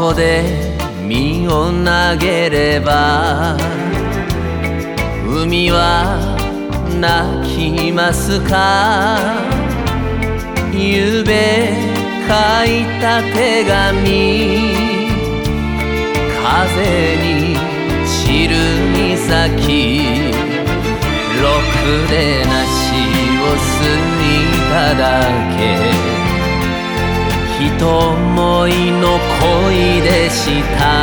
こで身を投げれば海は泣きますか。ゆうべ書いた手紙、風に散る岬、ろくでなしを過ぎただけ、ひと思いの恋でした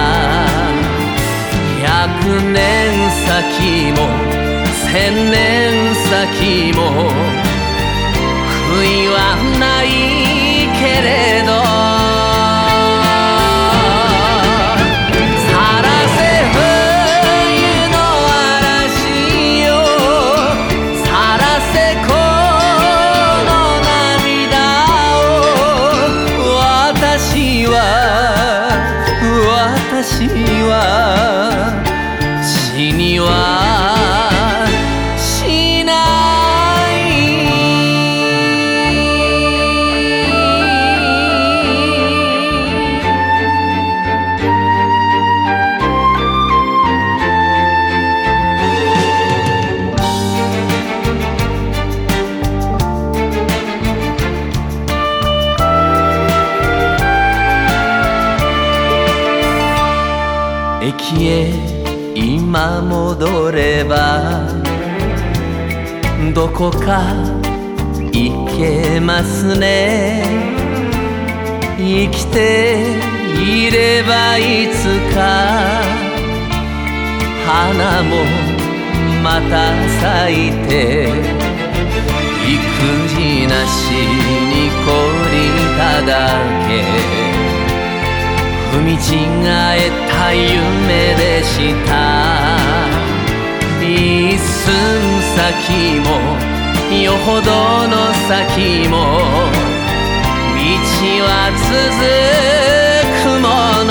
。100年先も1000年先も悔いはないけれど、さらせ冬の嵐よ、さらせこの涙を。私は死にはしない。駅へ今戻ればどこか行けますね。生きていればいつか花もまた咲いて、育児なしに懲りただけ、踏み違えた夢でした。一寸先もよほどの先も道は続くもの。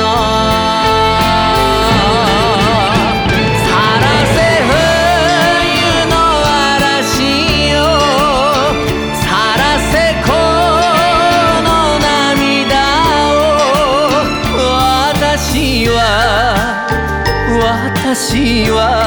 さらせ冬の嵐よ、さらせこの涙を。私は